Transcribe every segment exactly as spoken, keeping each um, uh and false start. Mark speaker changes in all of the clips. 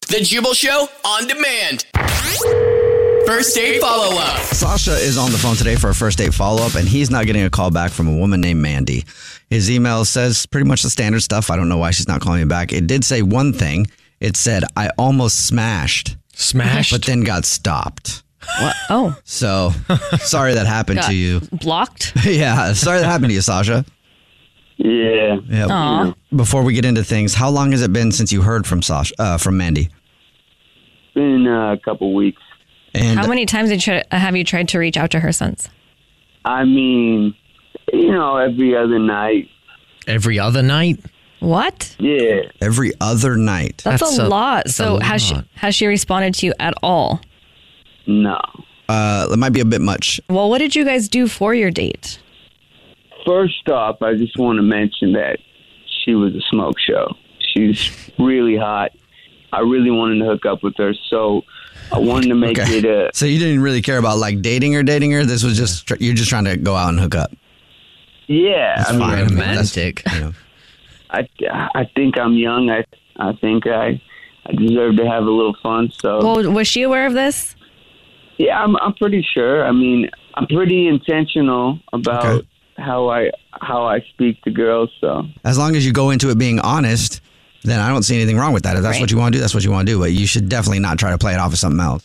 Speaker 1: The Jubal Show on demand. First date follow-up.
Speaker 2: Sasha is on the phone today for a first date follow-up, and he's not getting a call back from a woman named Mandy. His email says pretty much the standard stuff. I don't know why she's not calling me back. It did say one thing. It said, I almost smashed.
Speaker 3: Smashed?
Speaker 2: But then got stopped.
Speaker 4: What? Oh.
Speaker 2: So, sorry that happened
Speaker 4: Got
Speaker 2: to you.
Speaker 4: Blocked?
Speaker 2: Yeah, sorry that happened to you, Sasha.
Speaker 5: Yeah.
Speaker 2: Yeah.
Speaker 4: Aw.
Speaker 2: Before we get into things, how long has it been since you heard from Sasha, uh, from Mandy?
Speaker 5: Been uh, a couple weeks.
Speaker 2: And
Speaker 4: How many times did you, have you tried to reach out to her since?
Speaker 5: I mean, you know, every other night.
Speaker 3: Every other night?
Speaker 4: What?
Speaker 5: Yeah.
Speaker 2: every other night.
Speaker 4: That's,
Speaker 3: That's
Speaker 4: a,
Speaker 3: a-
Speaker 4: lot.
Speaker 3: that's
Speaker 4: So
Speaker 3: a
Speaker 4: has she
Speaker 3: lot.
Speaker 4: has she responded to you at all?
Speaker 5: No.
Speaker 2: Uh, it might be a bit much.
Speaker 4: Well, what did you guys do for your date?
Speaker 5: First off, I just want to mention that she was a smoke show. She's really hot. I really wanted to hook up with her, so I wanted to make
Speaker 2: Okay.
Speaker 5: it a...
Speaker 2: So you didn't really care about like dating her, dating her. This was just you're just trying to go out and hook up.
Speaker 5: Yeah,
Speaker 2: That's
Speaker 5: I mean,
Speaker 2: fine.
Speaker 3: Romantic.
Speaker 2: That's, you know.
Speaker 5: I, I think I'm young. I I think I I deserve to have a little fun. So
Speaker 4: Well, was she aware of this?
Speaker 5: yeah, I'm I'm pretty sure. I mean, I'm pretty intentional about
Speaker 2: Okay.
Speaker 5: how I how I speak to girls. So
Speaker 2: As long as you go into it being honest, then I don't see anything wrong with that. If that's
Speaker 4: Right.
Speaker 2: what you want to do, that's what you want to do. But you should definitely not try to play it off as something else.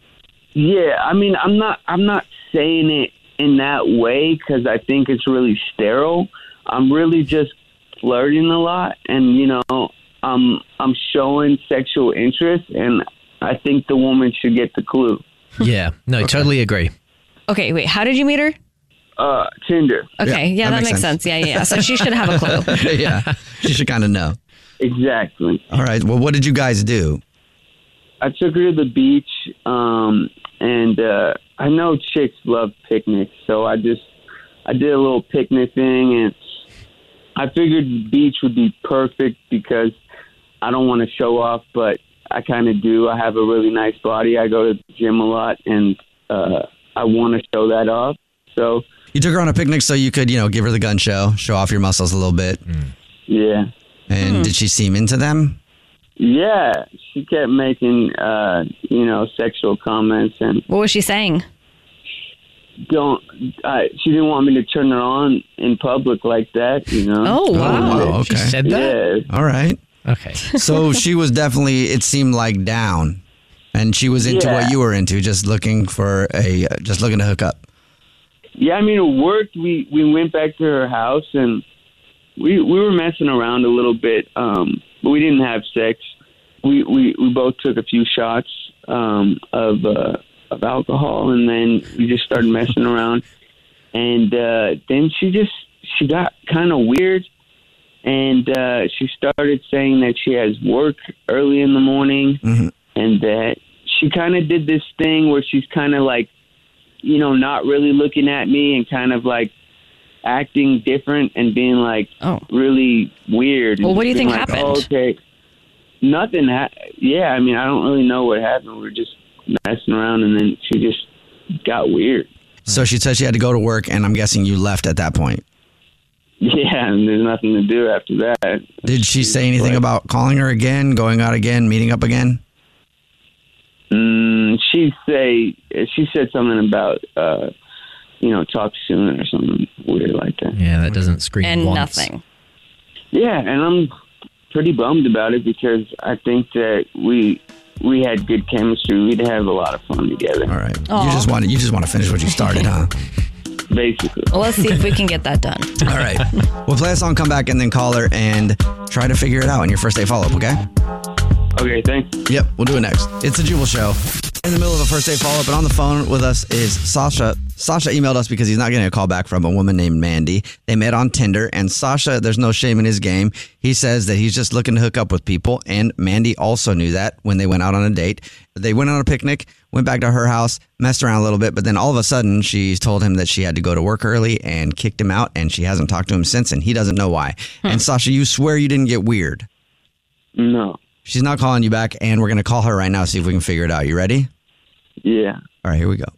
Speaker 5: yeah, I mean, I'm not I'm not saying it in that way because I think it's really sterile. I'm really just flirting a lot, and you know, I'm I'm showing sexual interest, and I think the woman should get the clue.
Speaker 3: Yeah. No, totally agree.
Speaker 4: Okay, wait. How did you meet her?
Speaker 5: Uh, Tinder.
Speaker 4: Okay, yeah,
Speaker 2: Yeah,
Speaker 4: that, makes sense. Yeah, yeah, yeah. So she should have a clue.
Speaker 2: Yeah, you should kind of know.
Speaker 5: Exactly.
Speaker 2: All right. Well, what did you guys do?
Speaker 5: I took her to the beach, um, and uh, I know chicks love picnics, so I just I did a little picnic thing, and I figured the beach would be perfect because I don't want to show off, but I kind of do. I have a really nice body. I go to the gym a lot, and uh, I want to show that off. So
Speaker 2: You took her on a picnic so you could, you know, give her the gun show, show off your muscles a little bit.
Speaker 5: yeah,
Speaker 2: And did she seem into them?
Speaker 5: yeah. She kept making uh, you know sexual comments and.
Speaker 4: What was she saying?
Speaker 5: Don't uh, she didn't want me to turn her on in public like that, you know.
Speaker 4: Oh, wow.
Speaker 2: wow.
Speaker 3: She
Speaker 2: Okay.
Speaker 3: said that?
Speaker 5: Yeah.
Speaker 2: All right.
Speaker 3: Okay.
Speaker 2: So she was definitely, it seemed like down, and she was into
Speaker 5: Yeah.
Speaker 2: what you were into, just looking for a, just looking to hook up.
Speaker 5: Yeah, I mean it worked. We we went back to her house and we we were messing around a little bit, um, but we didn't have sex. We we, we both took a few shots um, of uh, of alcohol, and then we just started messing around. And uh, then she just she got kind of weird. And uh, she started saying that she has work early in the morning,
Speaker 2: Mhm.
Speaker 5: and that she kind of did this thing where she's kind of like, you know, not really looking at me and kind of like acting different and being like
Speaker 4: Oh.
Speaker 5: really weird.
Speaker 4: Well,
Speaker 5: and
Speaker 4: what do you
Speaker 5: being
Speaker 4: think
Speaker 5: like,
Speaker 4: happened?
Speaker 5: Oh, okay, nothing. Ha- yeah, I mean, I don't really know what happened. We were just messing around, and then she just got weird.
Speaker 2: So she said she had to go to work, and I'm guessing you left at that point.
Speaker 5: Yeah, and there's nothing to do after that.
Speaker 2: Did she say anything
Speaker 5: Like,
Speaker 2: about calling her again, going out again, meeting up again?
Speaker 5: Mm, she say she said something about uh, you know, talk soon or something weird like that.
Speaker 3: Yeah, that doesn't scream
Speaker 4: And
Speaker 3: once.
Speaker 4: nothing.
Speaker 5: Yeah, and I'm pretty bummed about it because I think that we we had good chemistry. We'd have a lot of fun together.
Speaker 2: All right.
Speaker 4: Aw.
Speaker 2: You just want to, you just want to finish what you started, huh?
Speaker 5: Basically.
Speaker 4: Well, let's see if we can get that done.
Speaker 2: All right. We'll play a song, come back, and then call her and try to figure it out in your first date follow-up, okay?
Speaker 5: Okay, thanks.
Speaker 2: Yep, we'll do it next. It's a Jubal Show. In the middle of a first date follow-up, and on the phone with us is Sasha. Sasha emailed us because he's not getting a call back from a woman named Mandy. They met on Tinder, and Sasha, there's no shame in his game. He says that he's just looking to hook up with people, and Mandy also knew that when they went out on a date. They went on a picnic, went back to her house, messed around a little bit, but then all of a sudden, she told him that she had to go to work early and kicked him out, and she hasn't talked to him since, and he doesn't know why. And Sasha, you swear you didn't get weird.
Speaker 5: No.
Speaker 2: She's not calling you back, and we're going to call her right now, see if we can figure it out. You ready?
Speaker 5: Yeah.
Speaker 2: All right, here we go.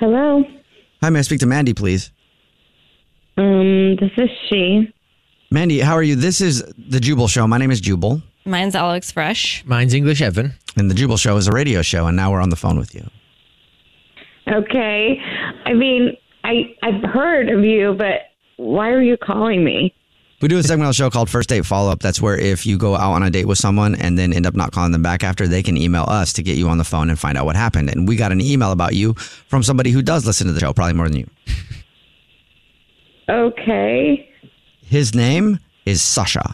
Speaker 6: Hello.
Speaker 2: Hi, may I speak to Mandy, please?
Speaker 6: Um, this is she.
Speaker 2: Mandy, how are you? This is The Jubal Show. My name is Jubal.
Speaker 4: Mine's Alex Fresh.
Speaker 3: Mine's English Evan.
Speaker 2: And The Jubal Show is a radio show, and now we're on the phone with you.
Speaker 6: Okay. I mean, I I've heard of you, but why are you calling me?
Speaker 2: We do a segment on the show called First Date Follow-Up. That's where if you go out on a date with someone and then end up not calling them back after, they can email us to get you on the phone and find out what happened. And we got an email about you from somebody who does listen to the show, probably more than you.
Speaker 6: Okay.
Speaker 2: His name is Sasha.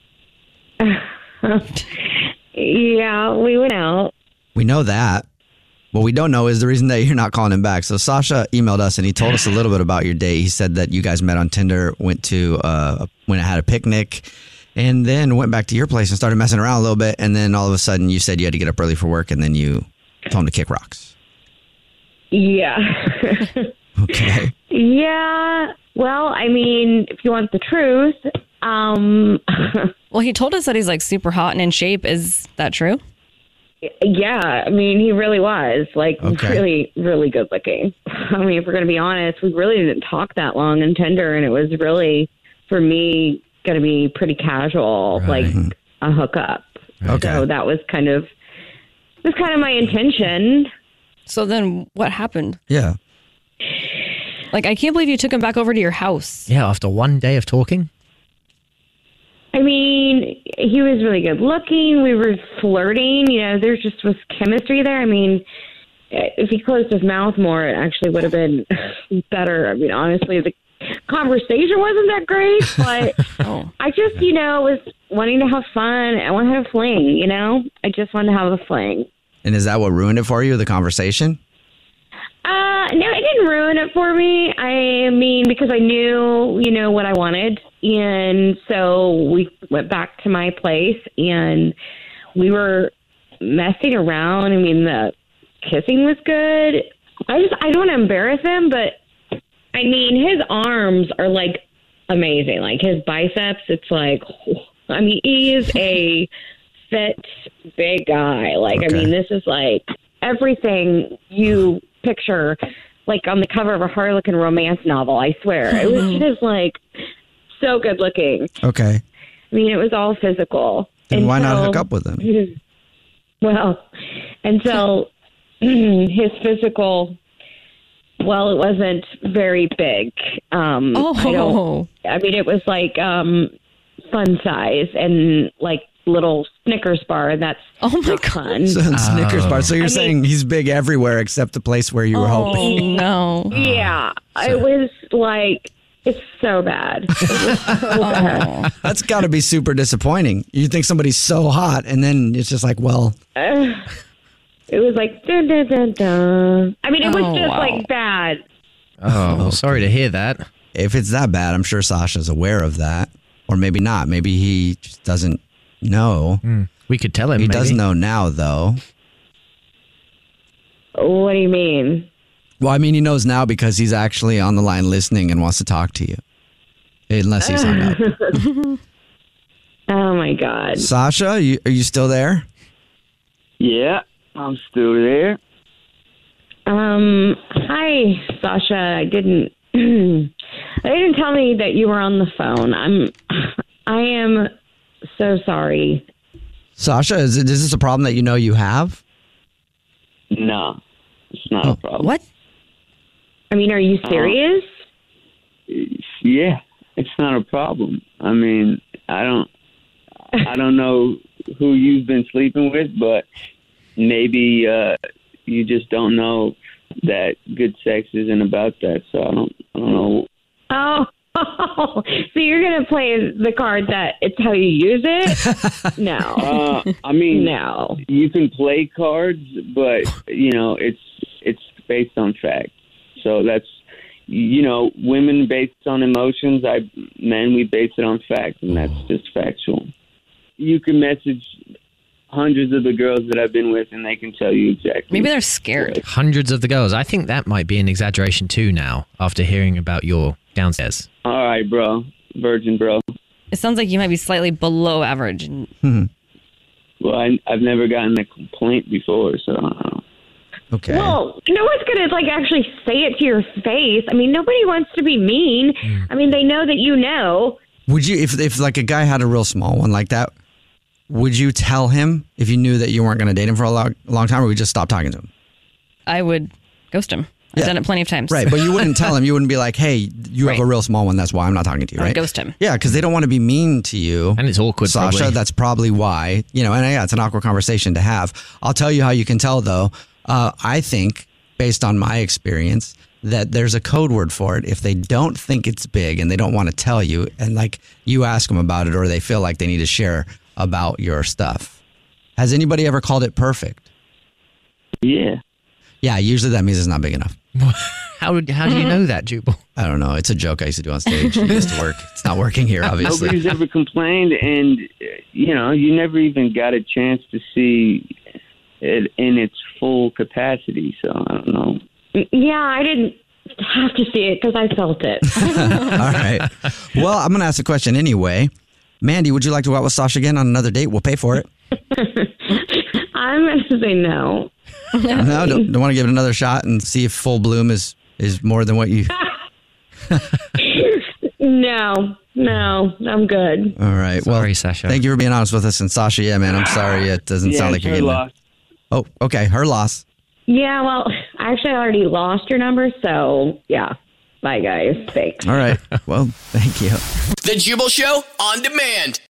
Speaker 6: Yeah, we went out.
Speaker 2: We know that. What we don't know is the reason that you're not calling him back. So Sasha emailed us and he told us a little bit about your date. He said that you guys met on Tinder, went to uh, went and had a picnic, and then went back to your place and started messing around a little bit. And then all of a sudden, you said you had to get up early for work, and then you told him to kick rocks.
Speaker 6: Yeah.
Speaker 2: Okay.
Speaker 6: Yeah. Well, I mean, if you want the truth, um,
Speaker 4: Well, he told us that he's like super hot and in shape. Is that true?
Speaker 6: yeah, I mean, he really was like
Speaker 2: Okay.
Speaker 6: really, really good looking. I mean, if we're going to be honest, we really didn't talk that long in Tinder, and it was really, for me, going to be pretty casual,
Speaker 3: Right.
Speaker 6: like a hookup.
Speaker 2: Okay.
Speaker 6: So that was kind of, was kind of my intention.
Speaker 4: So then what happened?
Speaker 2: Yeah.
Speaker 4: Like, I can't believe you took him back over to your house.
Speaker 3: Yeah, after one day of talking.
Speaker 6: I mean, he was really good looking. We were flirting. You know, there just was chemistry there. I mean, if he closed his mouth more, it actually would have been better. I mean, honestly, the conversation wasn't that great, but
Speaker 4: Oh.
Speaker 6: I just, you know, was wanting to have fun. I want to have a fling, you know? I just wanted to have a fling.
Speaker 2: And is that what ruined it for you, the conversation?
Speaker 6: Uh, no, it didn't ruin it for me. I mean, because I knew, you know, what I wanted. And so we went back to my place and we were messing around. I mean, the kissing was good. I just, I don't want to embarrass him, but I mean, his arms are like amazing. Like his biceps, it's like, I mean, he is a fit, big guy. Like, I
Speaker 2: Okay.
Speaker 6: mean, this is like everything you picture like on the cover of a Harlequin romance novel. I swear, it was just like so good looking.
Speaker 2: Okay.
Speaker 6: I mean, it was all physical.
Speaker 2: Then
Speaker 6: And
Speaker 2: why not
Speaker 6: so-
Speaker 2: hook up with him?
Speaker 6: Well, and so his physical, well, it wasn't very big. Um,
Speaker 4: Oh.
Speaker 6: I don't. I mean, it was like um, fun size and like little Snickers bar, and that's
Speaker 4: Oh my
Speaker 6: not
Speaker 4: God.
Speaker 6: fun.
Speaker 2: So, Snickers bar. So you're
Speaker 6: I mean-
Speaker 2: saying he's big everywhere except the place where you were hoping.
Speaker 4: Oh, no.
Speaker 6: Yeah, it was like it's so bad. It was so bad.
Speaker 2: That's got to be super disappointing. You think somebody's so hot, and then it's just like, well,
Speaker 6: Uh, it was like dun dun dun dun. I mean, it was
Speaker 4: Oh,
Speaker 6: just
Speaker 4: wow.
Speaker 6: like bad.
Speaker 3: Oh, well, sorry to hear that.
Speaker 2: if it's that bad, I'm sure Sasha's aware of that. Or maybe not. Maybe he just doesn't know.
Speaker 3: Mm. We could tell him.
Speaker 2: He
Speaker 3: maybe.
Speaker 2: does know now, though.
Speaker 6: What do you mean?
Speaker 2: Well, I mean, he knows now because he's actually on the line listening and wants to talk to you. Unless he's hung up.
Speaker 6: Oh my God.
Speaker 2: Sasha, you, are you still there?
Speaker 5: Yeah, I'm still there.
Speaker 6: Um. Hi, Sasha. I didn't. I didn't tell me that you were on the phone. I'm. I am so sorry.
Speaker 2: Sasha, is, it, is this a problem that you know you have?
Speaker 5: No, it's not
Speaker 2: Oh.
Speaker 5: a problem.
Speaker 4: What?
Speaker 6: I mean, are you serious?
Speaker 5: Yeah, it's not a problem. I mean, I don't, I don't know who you've been sleeping with, but maybe uh, you just don't know that good sex isn't about that. So I don't, I don't know.
Speaker 6: Oh. So you're gonna play the card that it's how you use it? No.
Speaker 5: Uh, I mean,
Speaker 6: No.
Speaker 5: you can play cards, but you know, it's it's based on fact. So that's, you know, women based on emotions. I men we base it on fact, and that's just factual. You can message hundreds of the girls that I've been with, and they can tell you exactly.
Speaker 4: Maybe they're scared.
Speaker 3: Hundreds of the girls. I think that might be an exaggeration too now, after hearing about your downstairs.
Speaker 5: All right, bro, virgin, bro.
Speaker 4: It sounds like you might be slightly below average.
Speaker 5: Well, I, I've never gotten a complaint before, so I don't know.
Speaker 2: Okay.
Speaker 6: Well, no one's going to like actually say it to your face. I mean, nobody wants to be mean. Mm. I mean, they know that you know.
Speaker 2: Would you, if if like a guy had a real small one like that, would you tell him if you knew that you weren't going to date him for a long, long time, or would you just stop talking to him?
Speaker 4: I would ghost him. I've
Speaker 2: Yeah.
Speaker 4: done it plenty of times.
Speaker 2: Right, but you wouldn't tell him. You wouldn't be like, hey, you
Speaker 4: Right.
Speaker 2: have a real small one. That's why I'm not talking to you,
Speaker 4: I would
Speaker 2: right?
Speaker 4: ghost him.
Speaker 2: Yeah, because they don't want to be mean to you.
Speaker 3: And it's awkward,
Speaker 2: Sasha,
Speaker 3: probably.
Speaker 2: that's probably why. You know, and yeah, it's an awkward conversation to have. I'll tell you how you can tell, though. Uh, I think, based on my experience, that there's a code word for it. If they don't think it's big and they don't want to tell you, and like you ask them about it, or they feel like they need to share about your stuff. Has anybody ever called it perfect?
Speaker 5: Yeah.
Speaker 2: Yeah, usually that means it's not big enough.
Speaker 3: How did how do you know that, Jubal?
Speaker 2: I don't know. It's a joke I used to do on stage. It used to work. It's not working here, obviously.
Speaker 5: Nobody's ever complained, and uh, you know, you never even got a chance to see it in its full capacity. So I don't know.
Speaker 6: Yeah, I didn't have to see it because I felt it.
Speaker 2: All right. Well, I'm going to ask a question anyway. Mandy, would you like to go out with Sasha again on another date? We'll pay for it.
Speaker 6: I'm going to say no.
Speaker 2: No, don't, don't want to give it another shot and see if full bloom is, is more than what you...
Speaker 6: No, no, I'm good.
Speaker 2: All right.
Speaker 3: Sorry,
Speaker 2: well,
Speaker 3: Sasha.
Speaker 2: Thank you for being honest with us. And Sasha, yeah, man, I'm sorry. It doesn't
Speaker 5: Yeah,
Speaker 2: sound like
Speaker 5: it's
Speaker 2: you're
Speaker 5: her
Speaker 2: getting...
Speaker 5: loss.
Speaker 2: Oh, okay. Her loss.
Speaker 6: Yeah, well, actually, I already lost your number, so yeah. Bye, guys. Thanks.
Speaker 2: All right. Well, thank you.
Speaker 1: The Jubal Show on demand.